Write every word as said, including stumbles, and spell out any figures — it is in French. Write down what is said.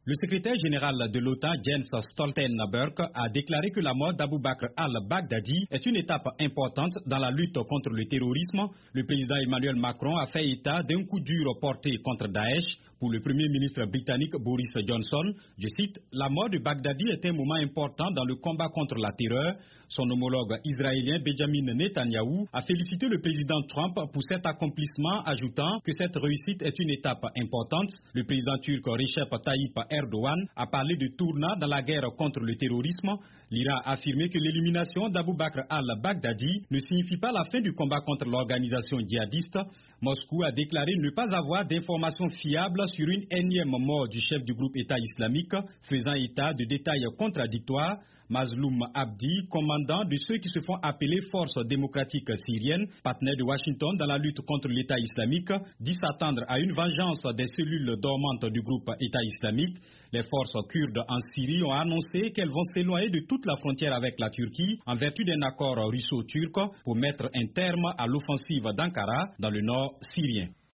Le secrétaire général de l'OTAN, Jens Stoltenberg, a déclaré que la mort d'Abou Bakr al-Baghdadi est une étape importante dans la lutte contre le terrorisme. Le président Emmanuel Macron a fait état d'un coup dur porté contre Daesh. Pour le Premier ministre britannique Boris Johnson, je cite, « La mort de Baghdadi est un moment important dans le combat contre la terreur ». Son homologue israélien Benjamin Netanyahou a félicité le président Trump pour cet accomplissement, ajoutant que cette réussite est une étape importante. Le président turc Recep Tayyip Erdogan a parlé de tournant dans la guerre contre le terrorisme. L'Iran a affirmé que l'élimination d'Abou Bakr al-Baghdadi ne signifie pas la fin du combat contre l'organisation djihadiste. Moscou a déclaré ne pas avoir d'informations fiables sur une énième mort du chef du groupe État islamique, faisant état de détails contradictoires. Mazloum Abdi, commandant de ceux qui se font appeler Forces démocratiques syriennes, partenaire de Washington dans la lutte contre l'État islamique, dit s'attendre à une vengeance des cellules dormantes du groupe État islamique. Les forces kurdes en Syrie ont annoncé qu'elles vont s'éloigner de toute la frontière avec la Turquie en vertu d'un accord russo-turc pour mettre un terme à l'offensive d'Ankara dans le nord syrien.